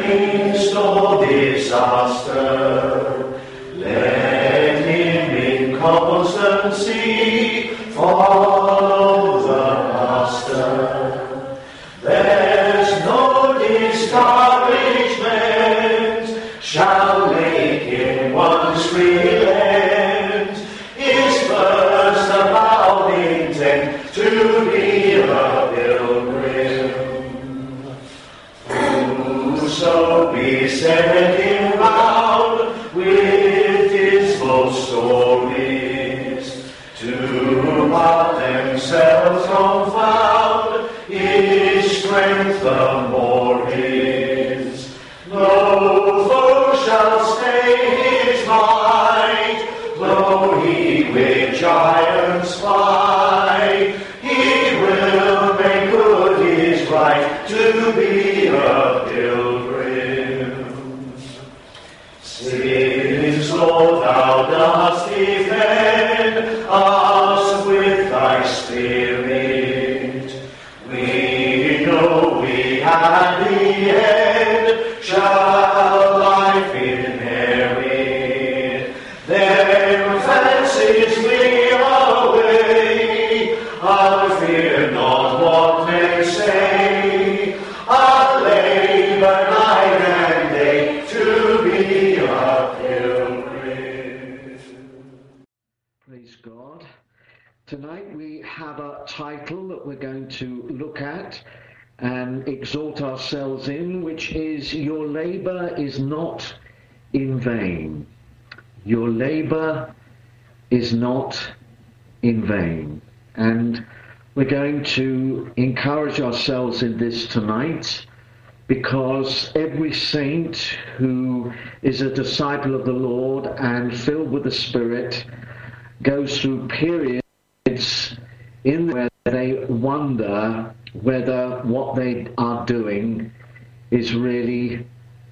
midst of disaster, let him in constancy follow the Master. There's no discouragement shall make him once relent. His first avowed intent to be a pilgrim. Whoso beset him round with dismal stories, to what themselves confound, his strength the more is. No foe shall stay his might, though he with giants fight. He will make good his right to be a pilgrim. Since, Lord, thou dost defend us with thy Spirit, we know we at the end shall life inherit. Then fancies flee away, I'll fear not what men say. I'll labor night and day to be a pilgrim. Praise God. Tonight we have a title that we're going to look at and exhort ourselves in, which is Your Labour is Not in Vain. Your labour is not in vain. And we're going to encourage ourselves in this tonight, because every saint who is a disciple of the Lord and filled with the Spirit goes through periods in where they wonder whether what they are doing is really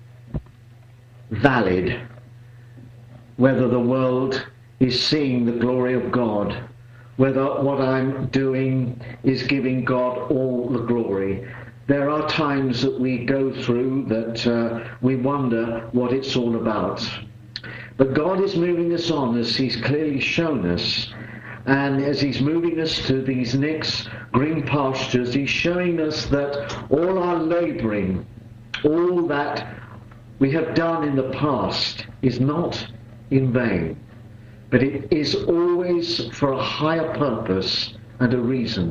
valid, whether the world is seeing the glory of God, whether what I'm doing is giving God all the glory. There are times that we go through that we wonder what it's all about. But God is moving us on, as he's clearly shown us. And as he's moving us to these next green pastures, he's showing us that all our labouring, all that we have done in the past is not in vain, but it is always for a higher purpose and a reason.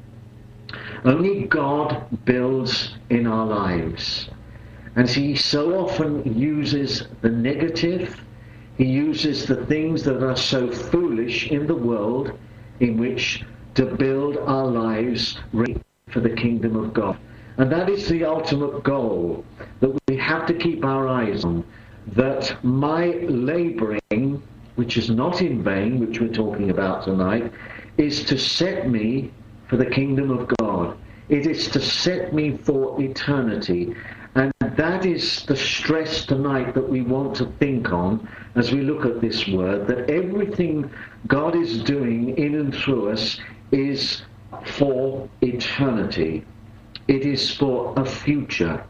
Only God builds in our lives. And he so often uses the negative. He uses the things that are so foolish in the world in which to build our lives ready for the kingdom of God. And that is the ultimate goal that we have to keep our eyes on, that my labouring, which is not in vain, which we're talking about tonight, is to set me for the kingdom of God. It is to set me for eternity. And that is the stress tonight that we want to think on as we look at this word, that everything God is doing in and through us is for eternity. It is for a future.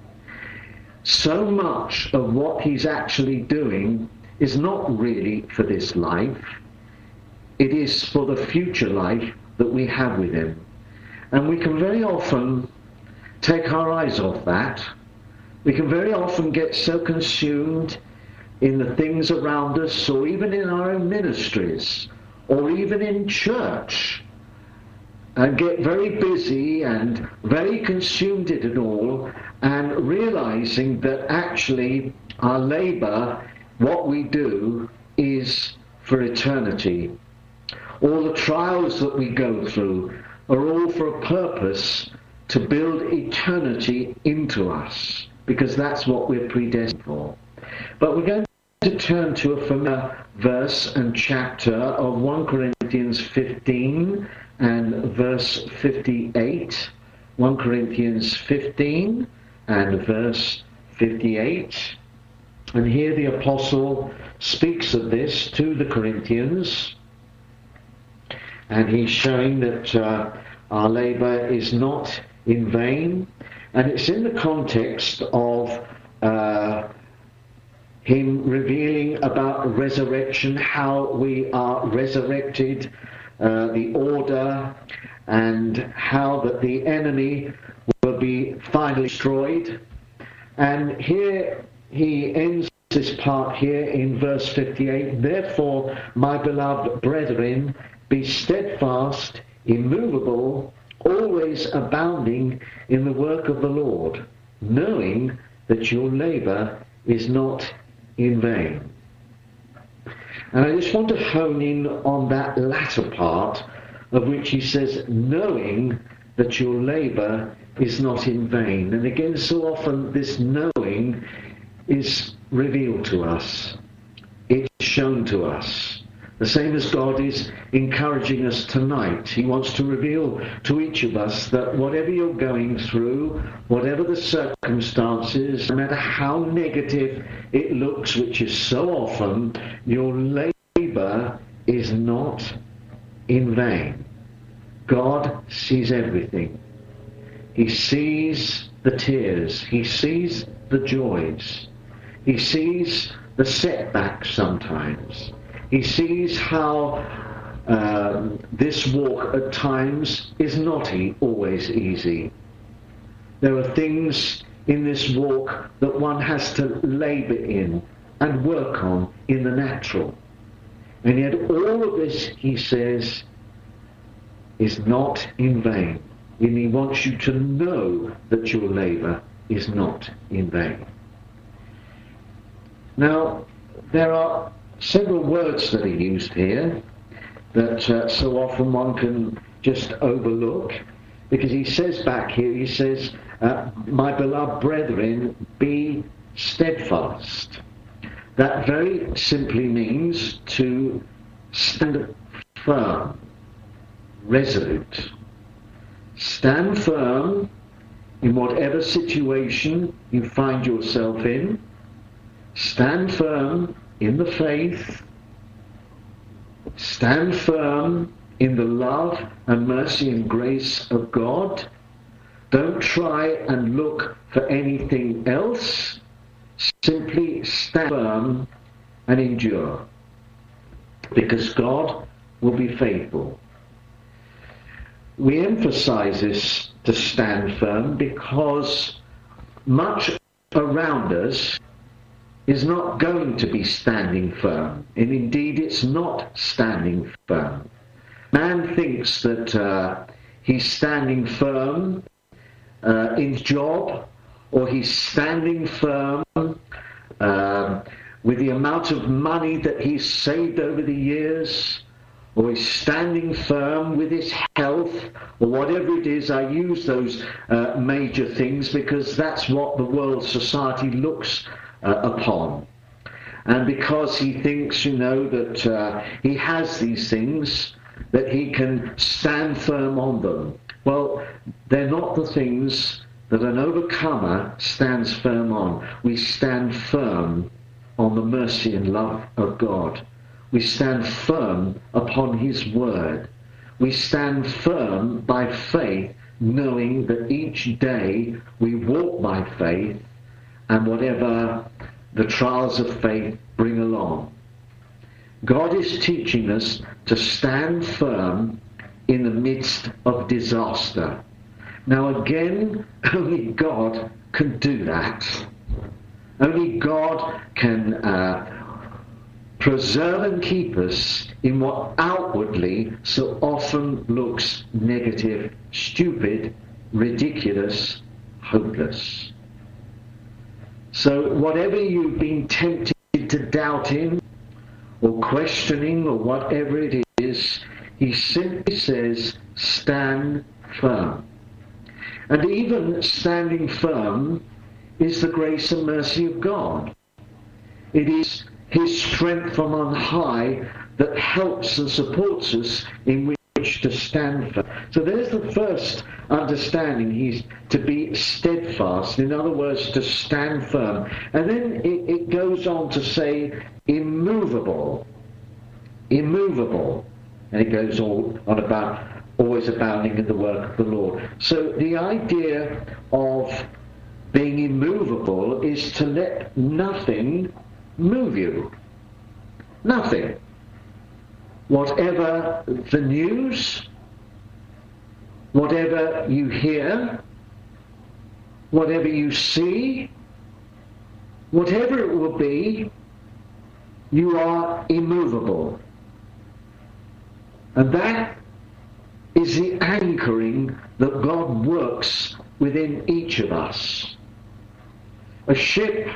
So much of what he's actually doing is not really for this life. It is for the future life that we have with him. And we can very often take our eyes off that. We can very often get so consumed in the things around us, or even in our own ministries, or even in church, and get very busy and very consumed in it all, and realizing that actually our labor, what we do, is for eternity. All the trials that we go through are all for a purpose to build eternity into us, because that's what we're predestined for. But we're going to turn to a familiar verse and chapter of 1 Corinthians 15 and verse 58. 1 Corinthians 15 and verse 58. And here the apostle speaks of this to the Corinthians, and he's showing that our labour is not in vain. And it's in the context of him revealing about resurrection, how we are resurrected, the order, and how that the enemy will be finally destroyed. And here he ends this part here in verse 58. Therefore, my beloved brethren, be steadfast, immovable, always abounding in the work of the Lord, knowing that your labour is not in vain. And I just want to hone in on that latter part, of which he says, knowing that your labour is not in vain. And again, so often this knowing is revealed to us. It's shown to us. The same as God is encouraging us tonight. He wants to reveal to each of us that whatever you're going through, whatever the circumstances, no matter how negative it looks, which is so often, your labour is not in vain. God sees everything. He sees the tears. He sees the joys. He sees the setbacks sometimes. He sees how this walk at times is not always easy. There are things in this walk that one has to labour in and work on in the natural. And yet all of this, he says, is not in vain. And he wants you to know that your labour is not in vain. Now, there are several words that are used here that so often one can just overlook, because he says back here, he says, my beloved brethren, be steadfast. That very simply means to stand firm, resolute. Stand firm in whatever situation you find yourself in. Stand firm in the faith. Stand firm in the love and mercy and grace of God. Don't try and look for anything else. Simply stand firm and endure, because God will be faithful. We emphasize this, to stand firm, because much around us is not going to be standing firm, and indeed it's not standing firm. Man thinks that he's standing firm in his job, or he's standing firm with the amount of money that he's saved over the years, or he's standing firm with his health, or whatever it is. I use those major things because that's what the world society looks upon. And because he thinks, that he has these things, that he can stand firm on them. Well, they're not the things that an overcomer stands firm on. We stand firm on the mercy and love of God. We stand firm upon his word. We stand firm by faith, knowing that each day we walk by faith, and whatever the trials of faith bring along. God is teaching us to stand firm in the midst of disaster. Now again, only God can do that. Only God can preserve and keep us in what outwardly so often looks negative, stupid, ridiculous, hopeless. So whatever you've been tempted to doubt in, or questioning, or whatever it is, he simply says, stand firm. And even standing firm is the grace and mercy of God. It is his strength from on high that helps and supports us in which to stand firm. So there's the first understanding. He's to be steadfast, in other words, to stand firm. And then it goes on to say immovable. Immovable. And it goes on about always abounding in the work of the Lord. So the idea of being immovable is to let nothing move you. Nothing. Whatever the news, whatever you hear, whatever you see, whatever it will be, you are immovable. And that is the anchoring that God works within each of us. A ship,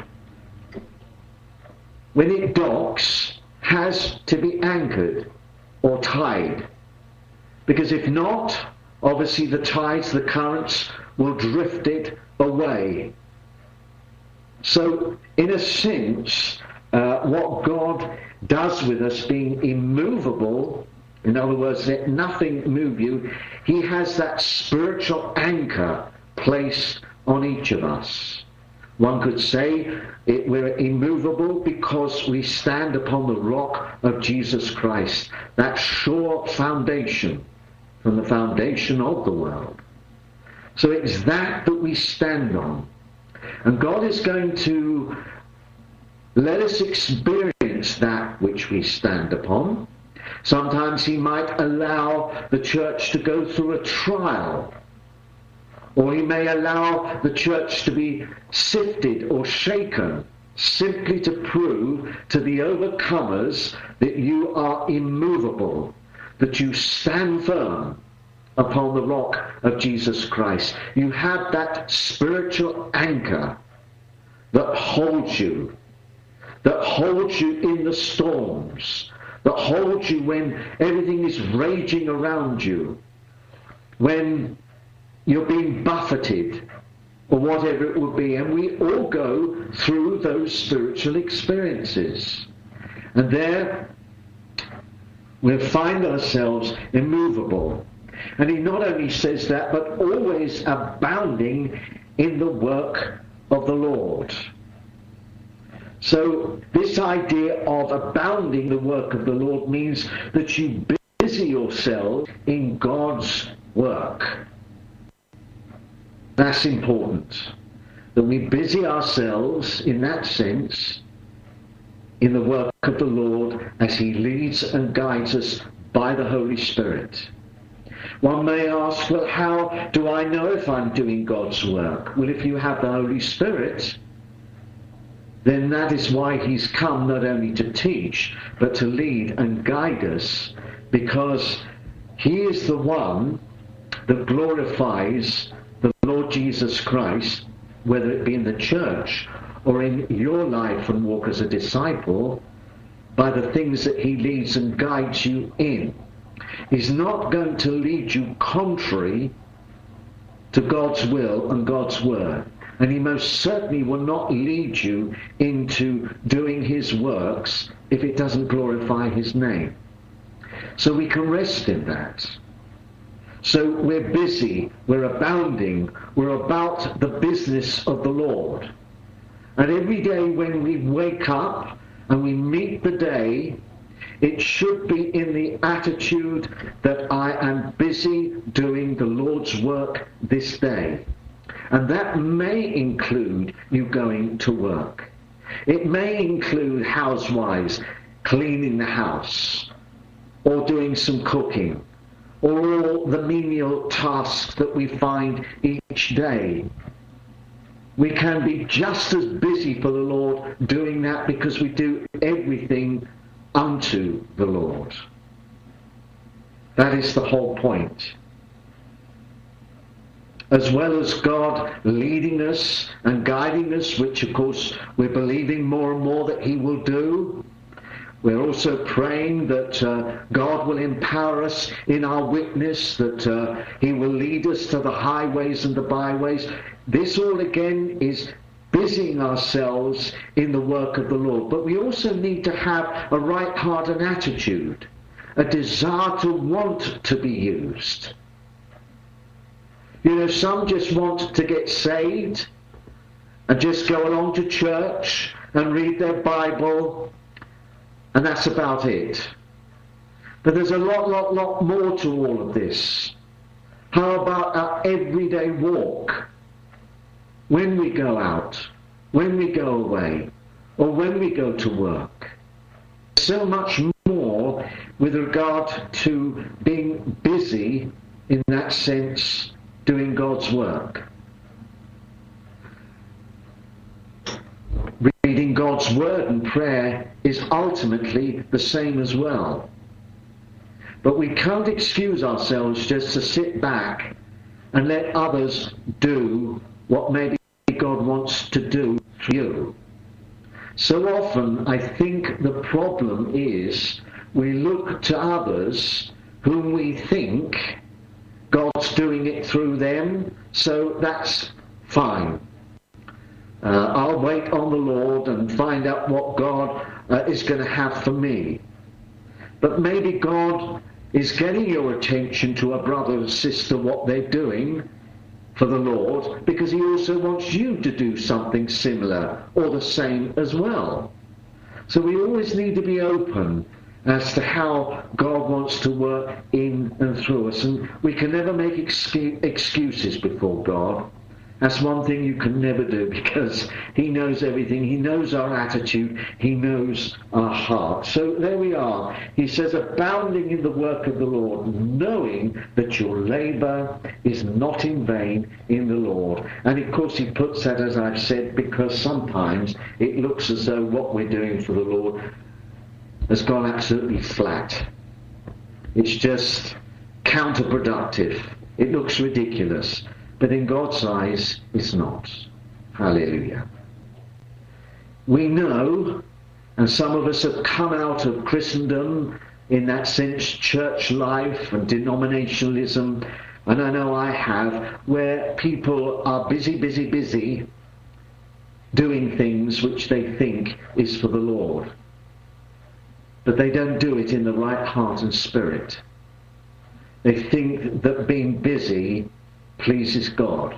when it docks, has to be anchored or tied. Because if not, obviously the tides, the currents, will drift it away. So, in a sense, what God does with us, being immovable, in other words, let nothing move you, he has that spiritual anchor placed on each of us. One could say we're immovable because we stand upon the rock of Jesus Christ, that sure foundation from the foundation of the world. So it's that we stand on. And God is going to let us experience that which we stand upon. Sometimes he might allow the church to go through a trial, or he may allow the church to be sifted or shaken, simply to prove to the overcomers that you are immovable, that you stand firm upon the rock of Jesus Christ. You have that spiritual anchor that holds you in the storms, that holds you when everything is raging around you, when you're being buffeted, or whatever it would be. And we all go through those spiritual experiences. And there we'll find ourselves immovable. And he not only says that, but always abounding in the work of the Lord. So this idea of abounding the work of the Lord means that you busy yourself in God's work. That's important, that we busy ourselves in that sense in the work of the Lord as he leads and guides us by the Holy Spirit. One may ask, well, how do I know if I'm doing God's work? Well, if you have the Holy Spirit, then that is why he's come, not only to teach, but to lead and guide us, because he is the one that glorifies the Lord Jesus Christ, whether it be in the church or in your life and walk as a disciple, by the things that he leads and guides you in. He's not going to lead you contrary to God's will and God's word. And he most certainly will not lead you into doing his works if it doesn't glorify his name. So we can rest in that. So we're busy, we're abounding, we're about the business of the Lord. And every day when we wake up and we meet the day, it should be in the attitude that I am busy doing the Lord's work this day. And that may include you going to work. It may include housewives cleaning the house, or doing some cooking, or all the menial tasks that we find each day. We can be just as busy for the Lord doing that, because we do everything unto the Lord. That is the whole point. As well as God leading us and guiding us, which of course we're believing more and more that he will do, we're also praying that God will empower us in our witness, that he will lead us to the highways and the byways. This all again is busying ourselves in the work of the Lord. But we also need to have a right heart and attitude, a desire to want to be used. You know, some just want to get saved and just go along to church and read their Bible, and that's about it. But there's a lot more to all of this. How about our everyday walk? when we go out, when we go away, or when we go to work. So much more with regard to being busy, in that sense, doing God's work. Reading God's word and prayer is ultimately the same as well. But we can't excuse ourselves just to sit back and let others do what maybe God wants to do for you. So often I think the problem is we look to others whom we think God's doing it through them, so that's fine. I'll wait on the Lord and find out what God is going to have for me. But maybe God is getting your attention to a brother or sister, what they're doing for the Lord, because he also wants you to do something similar or the same as well. So we always need to be open as to how God wants to work in and through us, and we can never make excuses before God. That's one thing you can never do, because he knows everything. He knows our attitude. He knows our heart. So there we are. He says, abounding in the work of the Lord, knowing that your labour is not in vain in the Lord. And of course he puts that, as I've said, because sometimes it looks as though what we're doing for the Lord has gone absolutely flat. It's just counterproductive. It looks ridiculous. But in God's eyes, it's not. Hallelujah. We know, and some of us have come out of Christendom, in that sense, church life and denominationalism, and I know I have, where people are busy, doing things which they think is for the Lord. But they don't do it in the right heart and spirit. They think that being busy pleases God.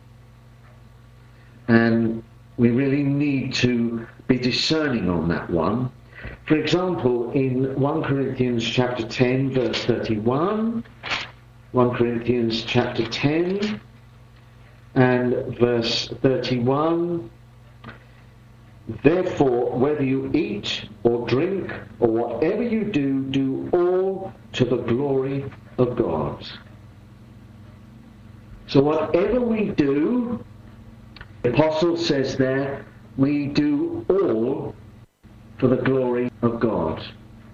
And we really need to be discerning on that one. For example, in 1 Corinthians chapter 10, verse 31, 1 Corinthians chapter 10 and verse 31, therefore, whether you eat or drink or whatever you do, do all to the glory of God. So whatever we do, the apostle says there, we do all for the glory of God.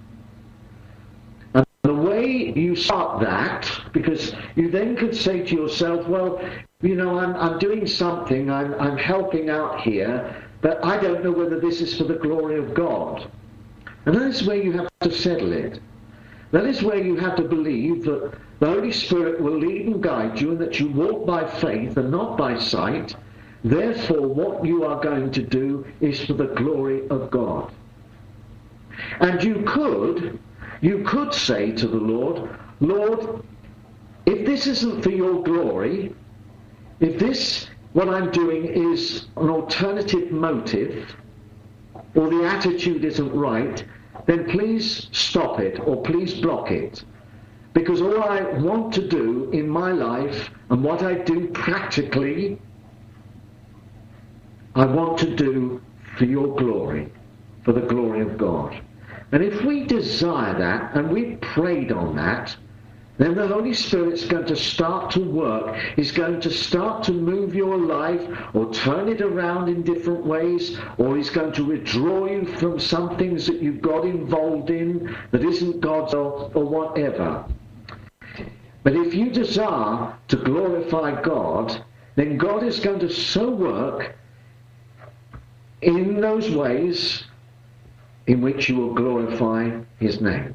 And the way you start that, because you then could say to yourself, well, you know, I'm doing something, I'm helping out here, but I don't know whether this is for the glory of God. And that is where you have to settle it. That is where you have to believe that the Holy Spirit will lead and guide you, and that you walk by faith and not by sight. Therefore, what you are going to do is for the glory of God. And you could say to the Lord, Lord, if this isn't for your glory, if this, what I'm doing, is an alternative motive, or the attitude isn't right, then please stop it, or please block it. Because all I want to do in my life, and what I do practically, I want to do for your glory, for the glory of God. And if we desire that, and we prayed on that, then the Holy Spirit's going to start to work. He's going to start to move your life, or turn it around in different ways, or he's going to withdraw you from some things that you've got involved in that isn't God's, or whatever. But if you desire to glorify God, then God is going to so work in those ways in which you will glorify his name.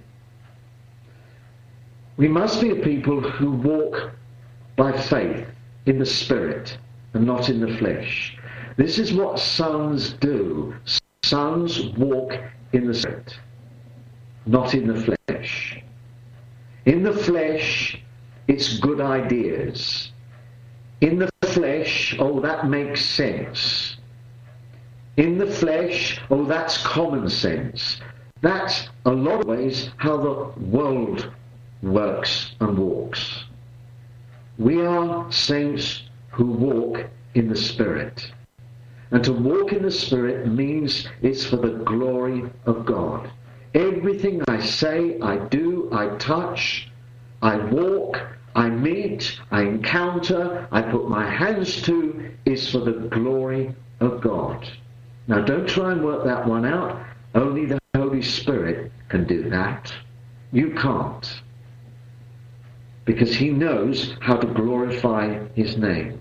We must be a people who walk by faith in the Spirit and not in the flesh. This is what sons do. Sons walk in the Spirit, not in the flesh. In the flesh, it's good ideas. In the flesh, oh, that makes sense. In the flesh, oh, that's common sense. That's a lot of ways how the world works and walks. We are saints who walk in the Spirit. And to walk in the Spirit means it's for the glory of God. Everything I say, I do, I touch, I walk, I meet, I encounter, I put my hands to, is for the glory of God. Now don't try and work that one out. Only the Holy Spirit can do that. You can't. Because he knows how to glorify his name.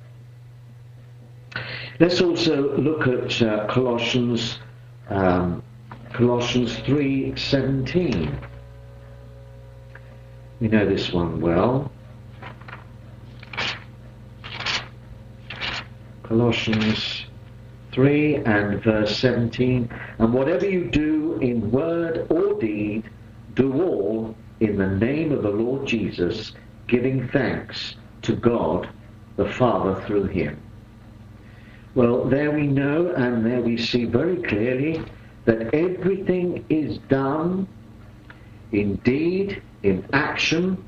Let's also look at Colossians 3:17. We know this one well. Colossians 3 and verse 17. And whatever you do in word or deed, do all in the name of the Lord Jesus, giving thanks to God the Father through him. Well, there we know and there we see very clearly that everything is done in deed, in action,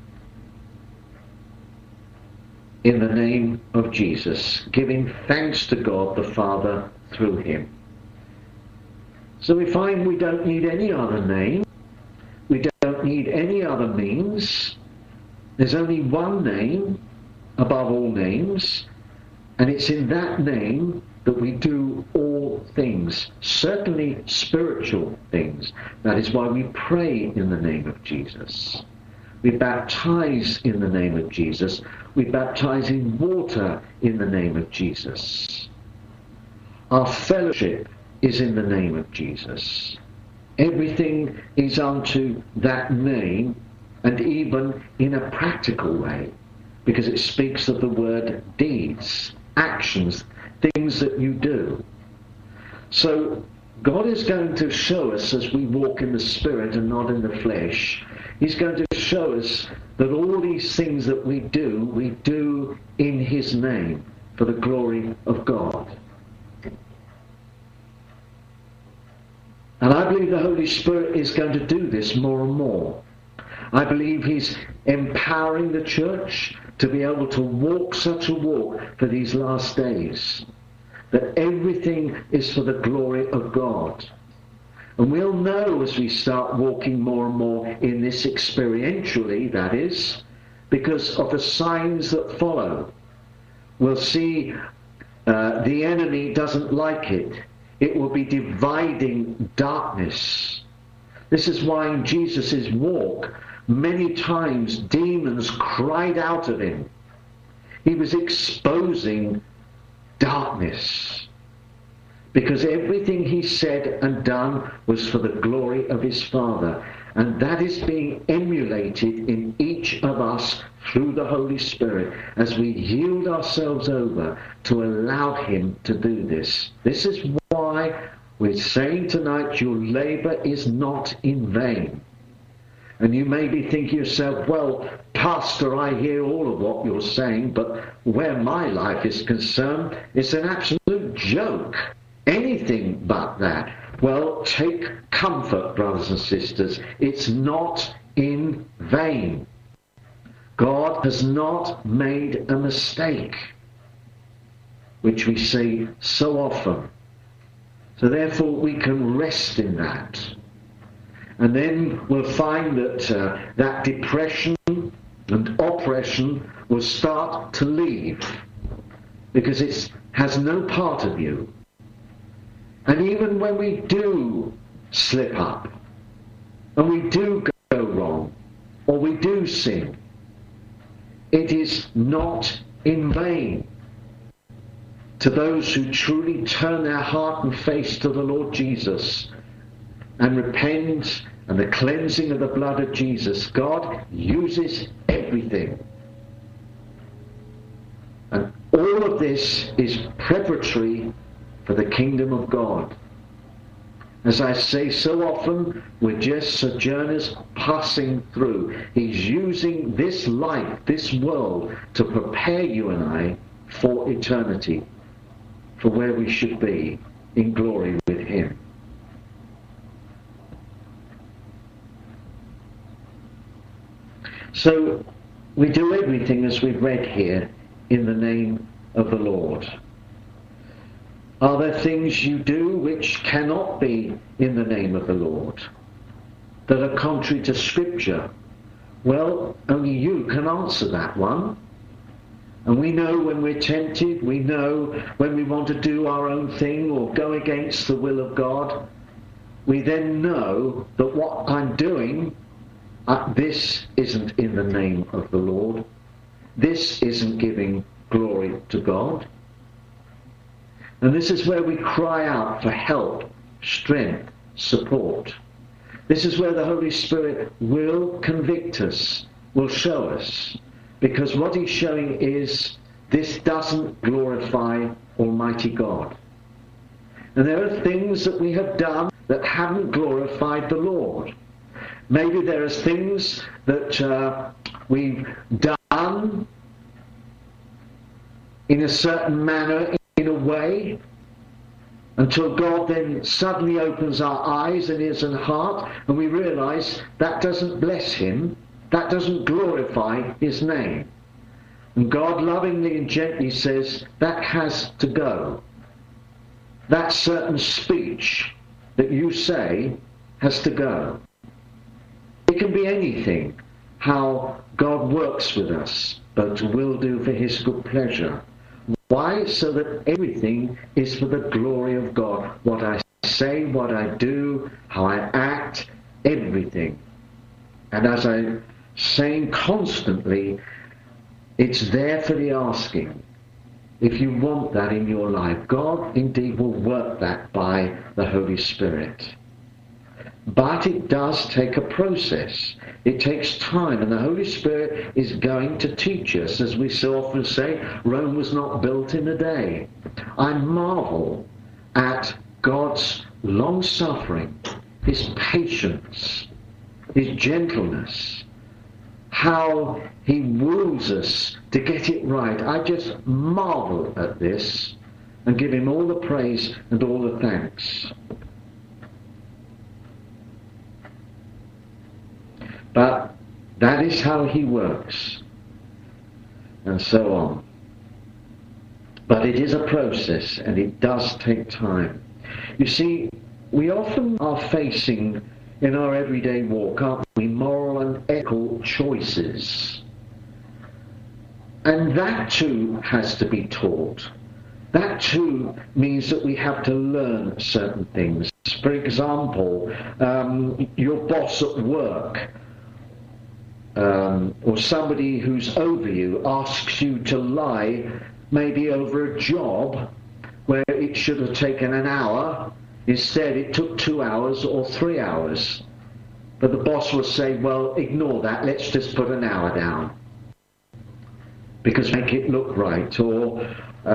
in the name of Jesus, giving thanks to God the Father through him. So we find we don't need any other name. We don't need any other means. There's only one name above all names, and it's in that name that we do all things, certainly spiritual things. That is why we pray in the name of Jesus. We baptize in the name of Jesus. We baptize in water in the name of Jesus. Our fellowship is in the name of Jesus. Everything is unto that name, and even in a practical way, because it speaks of the word deeds, actions, things that you do. So God is going to show us, as we walk in the Spirit and not in the flesh, he's going to show us that all these things that we do in his name for the glory of God. And I believe the Holy Spirit is going to do this more and more. I believe he's empowering the church to be able to walk such a walk for these last days, that everything is for the glory of God. And we'll know as we start walking more and more in this experientially, that is, because of the signs that follow. We'll see the enemy doesn't like it. It will be dividing darkness. This is why in Jesus' walk, many times demons cried out at him. He was exposing darkness, because everything he said and done was for the glory of his Father. And that is being emulated in each of us through the Holy Spirit as we yield ourselves over to allow him to do this. This is why we're saying tonight, your labor is not in vain. And you may be thinking to yourself, well, Pastor, I hear all of what you're saying, but where my life is concerned, it's an absolute joke. Anything but that. Well, take comfort, brothers and sisters. It's not in vain. God has not made a mistake, which we see so often. So therefore we can rest in that. And then we'll find that that depression and oppression will start to leave, because it has no part of you. And even when we do slip up, and we do go wrong, or we do sin, it is not in vain. To those who truly turn their heart and face to the Lord Jesus and repent, and the cleansing of the blood of Jesus, God uses everything. And all of this is preparatory for the kingdom of God. As I say so often, we're just sojourners passing through. He's using this life, this world, to prepare you and I for eternity, for where we should be in glory with him. So we do everything, as we've read here, in the name of the Lord? Are there things you do which cannot be in the name of the Lord, that are contrary to Scripture? Well, only you can answer that one. And we know when we're tempted, we know when we want to do our own thing or go against the will of God. We then know that what I'm doing, this isn't in the name of the Lord. This isn't giving glory to God. And this is where we cry out for help, strength, support. This is where the Holy Spirit will convict us, will show us. Because what he's showing is this doesn't glorify Almighty God. And there are things that we have done that haven't glorified the Lord. Maybe there are things that we've done in a certain manner, in a way, until God then suddenly opens our eyes and ears and heart, and we realize that doesn't bless him, that doesn't glorify his name. And God lovingly and gently says, that has to go. That certain speech that you say has to go. It can be anything, how God works with us, but will do for his good pleasure. Why? So that everything is for the glory of God. What I say, what I do, how I act, everything. And as I'm saying constantly, it's there for the asking. If you want that in your life, God indeed will work that by the Holy Spirit. But it does take a process. It takes time, and the Holy Spirit is going to teach us. As we so often say, Rome was not built in a day. I marvel at God's long-suffering, his patience, his gentleness, how he woos us to get it right. I just marvel at this and give him all the praise and all the thanks. But that is how he works, and so on. But it is a process, and it does take time. You see, we often are facing in our everyday walk, aren't we, moral and ethical choices. And that too has to be taught. That too means that we have to learn certain things. For example, your boss at work, or somebody who's over you asks you to lie maybe over a job where it should have taken an hour. Instead it took 2 hours or 3 hours. But the boss will say, well, ignore that, let's just put an hour down, because make it look right. Or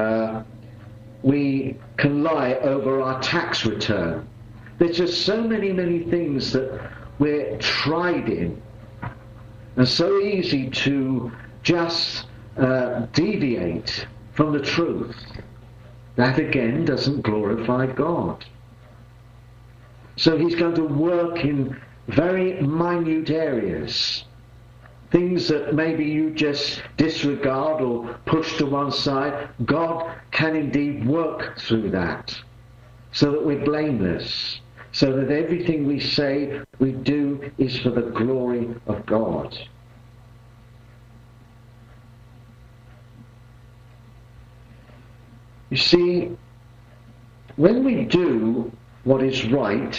we can lie over our tax return. There's just so many things that we're tried in, and so easy to just deviate from the truth. That again doesn't glorify God. So he's going to work in very minute areas, things that maybe you just disregard or push to one side. God can indeed work through that, so that we're blameless, so that everything we say, we do is for the glory of God. You see, when we do what is right,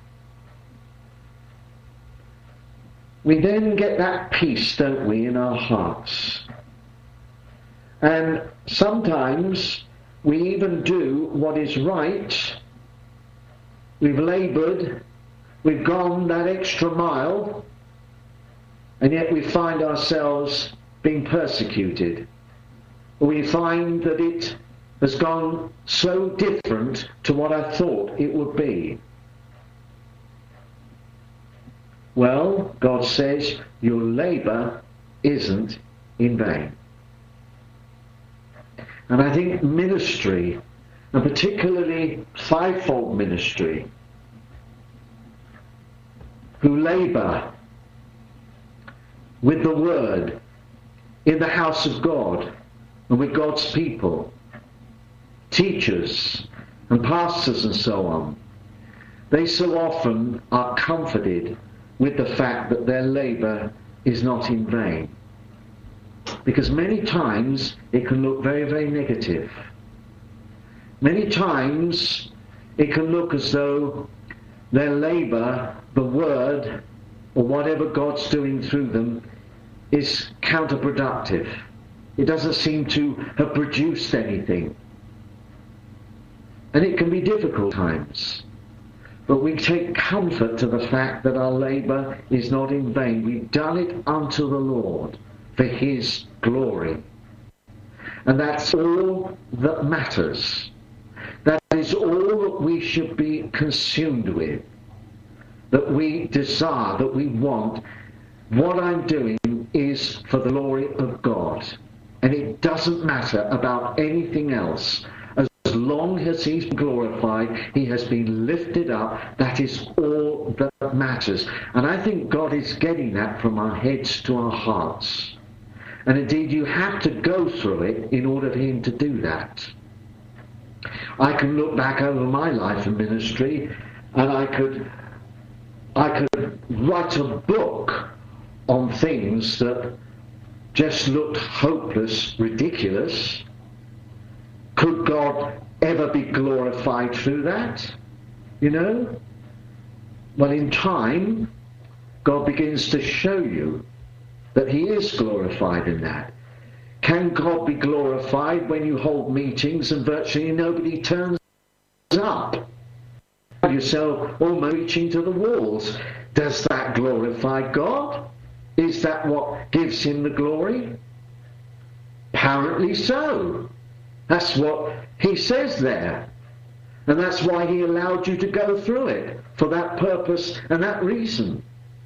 we then get that peace, don't we, in our hearts. And sometimes we even do what is right. We've laboured, we've gone that extra mile, and yet we find ourselves being persecuted. We find that it has gone so different to what I thought it would be. Well, God says your labour isn't in vain. And I think ministry, and particularly fivefold ministry, who labour with the word in the house of God, and with God's people, teachers and pastors and so on, they so often are comforted with the fact that their labour is not in vain. Because many times it can look very, very negative. Many times it can look as though their labour, the word, or whatever God's doing through them, is counterproductive. It doesn't seem to have produced anything. And it can be difficult times. But we take comfort to the fact that our labour is not in vain. We've done it unto the Lord for His glory. And that's all that matters. That is all that we should be consumed with. That we desire, that we want. What I'm doing is for the glory of God. And it doesn't matter about anything else. As long as He's glorified, He has been lifted up, that is all that matters. And I think God is getting that from our heads to our hearts. And indeed, you have to go through it in order for Him to do that. I can look back over my life in ministry, and I could write a book on things that just looked hopeless, ridiculous. Could God ever be glorified through that? You know? Well, in time, God begins to show you that He is glorified in that. Can God be glorified when you hold meetings and virtually nobody turns up? You find yourself almost reaching to the walls. Does that glorify God? Is that what gives Him the glory? Apparently so. That's what He says there. And that's why He allowed you to go through it, for that purpose and that reason.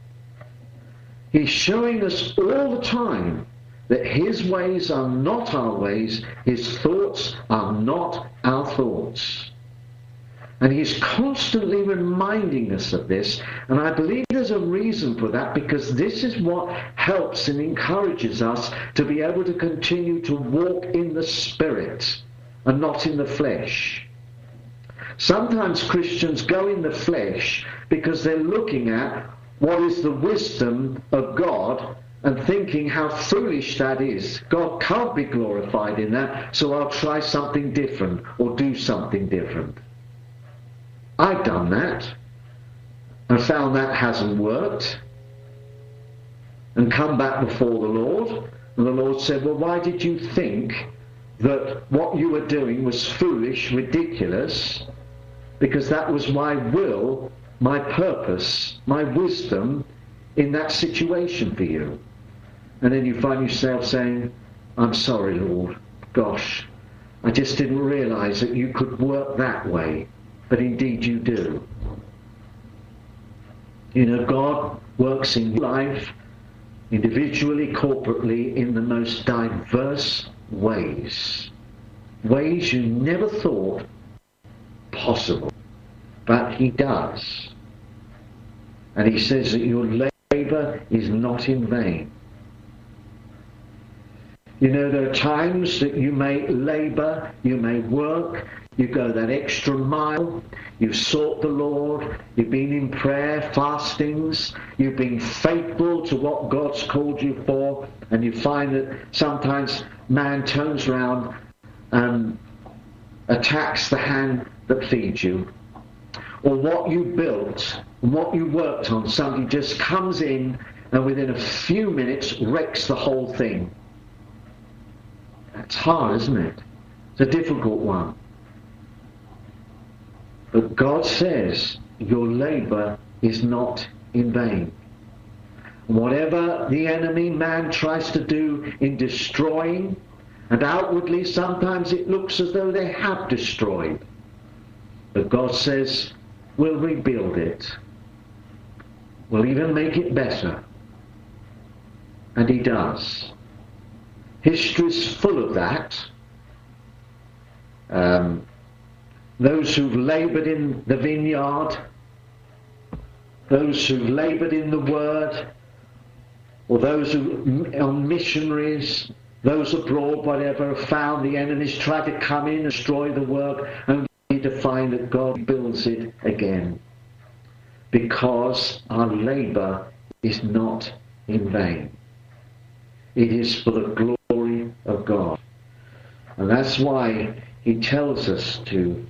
He's showing us all the time that His ways are not our ways, His thoughts are not our thoughts. And He's constantly reminding us of this, and I believe there's a reason for that, because this is what helps and encourages us to be able to continue to walk in the Spirit and not in the flesh. Sometimes Christians go in the flesh because they're looking at what is the wisdom of God and thinking how foolish that is. God can't be glorified in that, so I'll try something different or do something different. I've done that and found that hasn't worked, and come back before the Lord, and the Lord said, well, why did you think that what you were doing was foolish, ridiculous? Because that was my will, my purpose, my wisdom in that situation for you. And then you find yourself saying, I'm sorry, Lord, gosh, I just didn't realize that you could work that way. But indeed you do. You know, God works in life, individually, corporately, in the most diverse ways. Ways you never thought possible. But He does. And He says that your labour is not in vain. You know, there are times that you may labour, you may work, you go that extra mile, you've sought the Lord, you've been in prayer, fastings, you've been faithful to what God's called you for, and you find that sometimes man turns around and attacks the hand that feeds you. Or what you built and what you worked on, somebody just comes in and within a few minutes wrecks the whole thing. That's hard, isn't it? It's a difficult one. But God says your labour is not in vain. Whatever the enemy man tries to do in destroying, and outwardly sometimes it looks as though they have destroyed, but God says we'll rebuild it. We'll even make it better. And He does. History's full of that. Those who've laboured in the vineyard, those who've laboured in the Word, or those who on missionaries, Those abroad, whatever, have found the enemies try to come in and destroy the work, only to find that God builds it again. Because our labour is not in vain. It is for the glory of God. And that's why he tells us to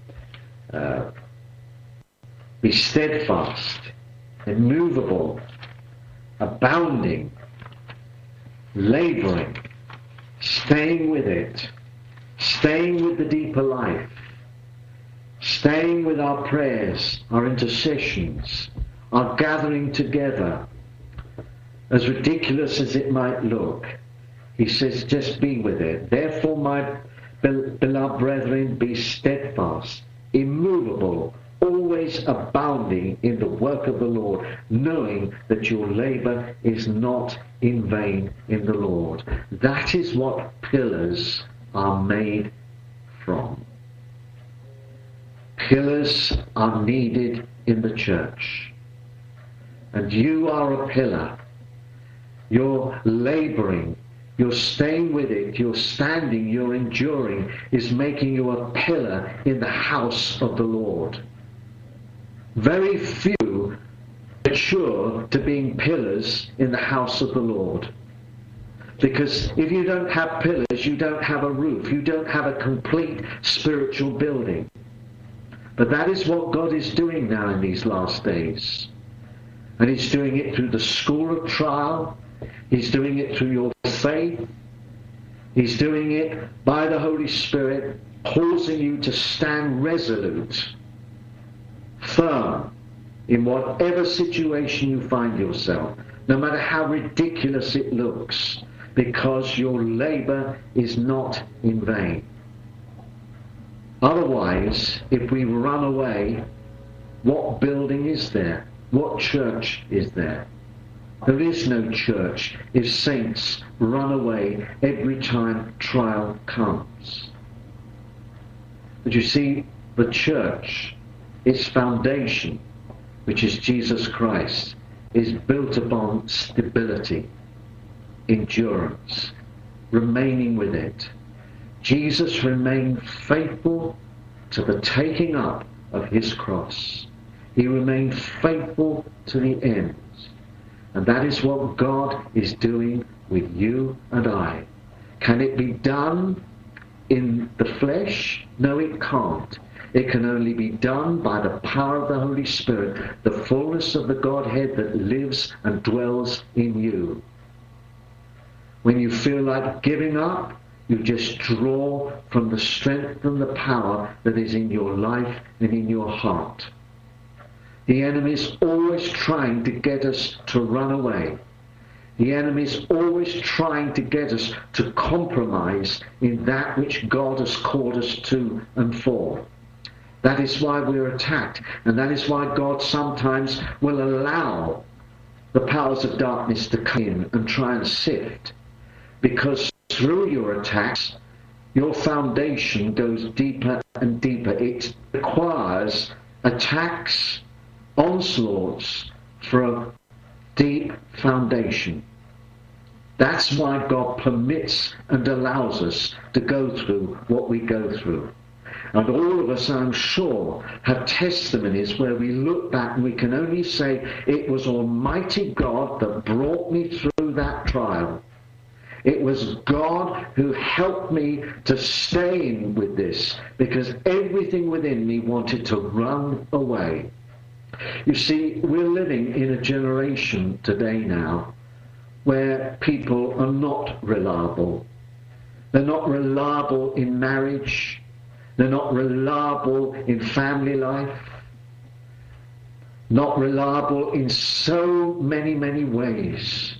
be steadfast, immovable, abounding, labouring, staying with it, staying with the deeper life, staying with our prayers, our intercessions, our gathering together. As ridiculous as it might look, he says, just be with it. Therefore, my beloved brethren, be steadfast, immovable, always abounding in the work of the Lord, knowing that your labour is not in vain in the Lord. That is what pillars are made from. Pillars are needed in the church. And you are a pillar. You're labouring, you're staying with it, you're standing, you're enduring, is making you a pillar in the house of the Lord. Very few mature to being pillars in the house of the Lord. Because if you don't have pillars, you don't have a roof, you don't have a complete spiritual building. But that is what God is doing now in these last days. And he's doing it through the school of trial. He's doing it through your faith. He's doing it by the Holy Spirit, causing you to stand resolute, firm, in whatever situation you find yourself, no matter how ridiculous it looks, because your labour is not in vain. Otherwise, if we run away, what building is there? What church is there? There is no church if saints run away every time trial comes. But you see, the church, its foundation, which is Jesus Christ, is built upon stability, endurance, remaining with it. Jesus remained faithful to the taking up of his cross. He remained faithful to the end. And that is what God is doing with you and I. Can it be done in the flesh? No, it can't. It can only be done by the power of the Holy Spirit, the fullness of the Godhead that lives and dwells in you. When you feel like giving up, you just draw from the strength and the power that is in your life and in your heart. The enemy is always trying to get us to run away. The enemy is always trying to get us to compromise in that which God has called us to and for. That is why we're attacked, and that is why God sometimes will allow the powers of darkness to come in and try and sift. Because through your attacks, your foundation goes deeper and deeper. It requires attacks, onslaughts for a deep foundation. That's why God permits and allows us to go through what we go through. And all of us, I'm sure, have testimonies where we look back and we can only say, it was Almighty God that brought me through that trial. It was God who helped me to stay in with this, because everything within me wanted to run away. You see, we're living in a generation today now where people are not reliable. They're not reliable in marriage. They're not reliable in family life. Not reliable in so many, many ways.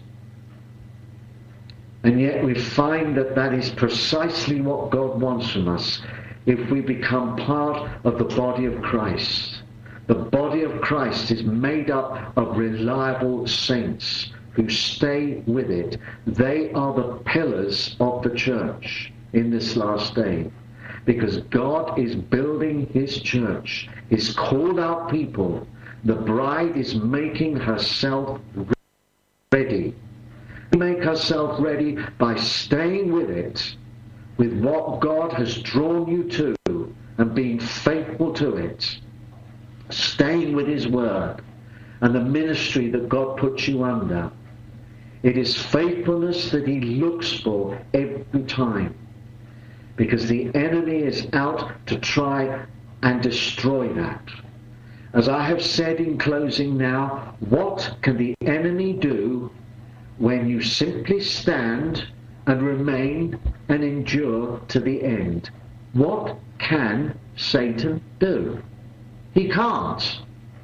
And yet we find that that is precisely what God wants from us if we become part of the body of Christ. The body of Christ is made up of reliable saints who stay with it. They are the pillars of the church in this last day. Because God is building his church, his called out people. The bride is making herself ready. make ourselves ready by staying with it, with what God has drawn you to, and being faithful to it, staying with his word and the ministry that God puts you under. It is faithfulness that he looks for every time, because the enemy is out to try and destroy that. As I have said in closing now, what can the enemy do when you simply stand and remain and endure to the end? What can Satan do? He can't.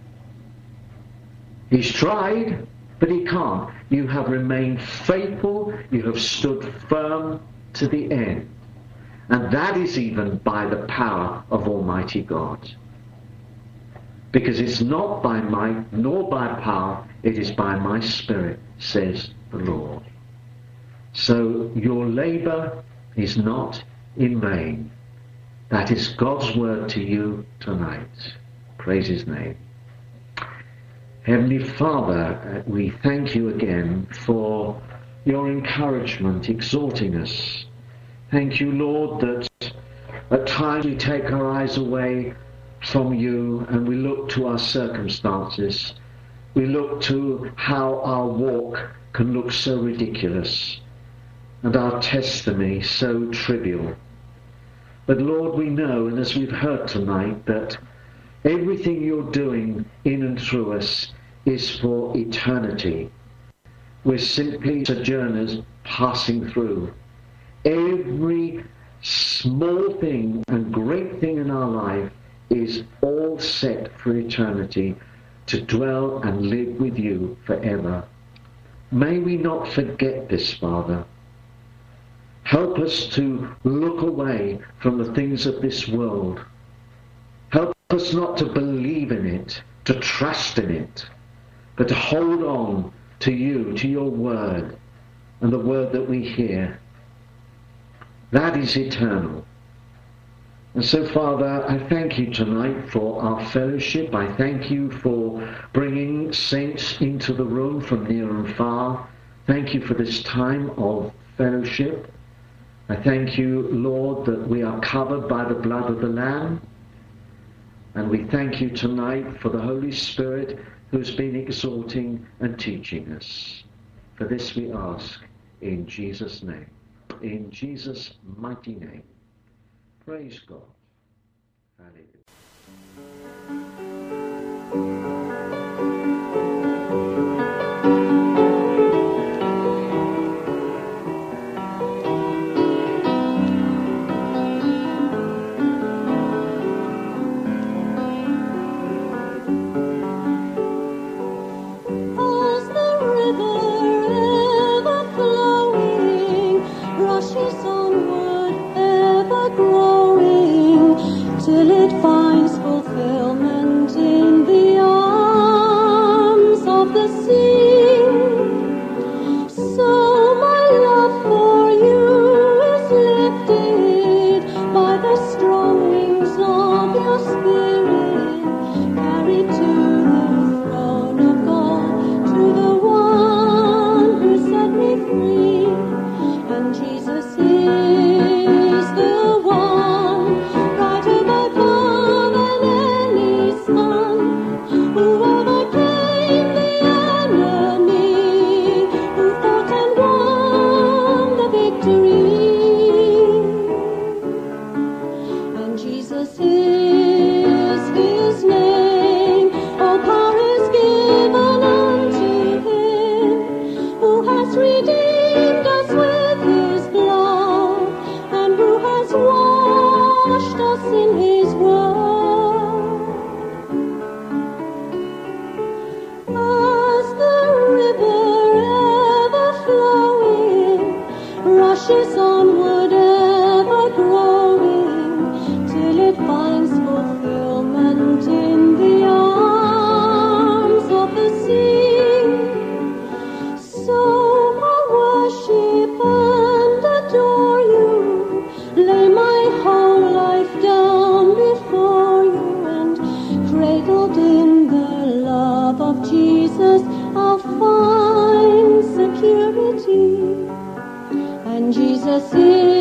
He's tried, but he can't. You have remained faithful. You have stood firm to the end. And that is even by the power of Almighty God. Because it's not by might nor by power, it is by my Spirit, says the Lord. So your labor is not in vain. That is God's word to you tonight. Praise his name. Heavenly Father, we thank you again for your encouragement, exhorting us. Thank you, Lord, that at times we take our eyes away from you and we look to our circumstances. We look to how our walk can look so ridiculous and our testimony so trivial. But Lord, we know, and as we've heard tonight, that everything you're doing in and through us is for eternity. We're simply sojourners passing through. Every small thing and great thing in our life is all set for eternity, to dwell and live with you forever. May we not forget this, Father. Help us to look away from the things of this world. Help us not to believe in it, to trust in it, but to hold on to you, to your word, and the word that we hear. That is eternal. And so, Father, I thank you tonight for our fellowship. I thank you for bringing saints into the room from near and far. Thank you for this time of fellowship. I thank you, Lord, that we are covered by the blood of the Lamb. And we thank you tonight for the Holy Spirit who's been exhorting and teaching us. For this we ask in Jesus' name. In Jesus' mighty name. Praise God. Hallelujah. Till it finds fulfillment in the arms of the sea. So my love for you is lifted by the strong wings of your spirit, carried to the throne of God, to the one who set me free. And Jesus is the one brighter by far than any sun, who overcame the enemy, who fought and won the victory. And Jesus is his name. All power is given unto him, who has redeemed us with his blood, and who has washed us in his word. As the river ever flowing rushes onward, ever growing, till it finds fulfillment in the arms of the sea. So I worship and adore you, lay my whole life down Jesus is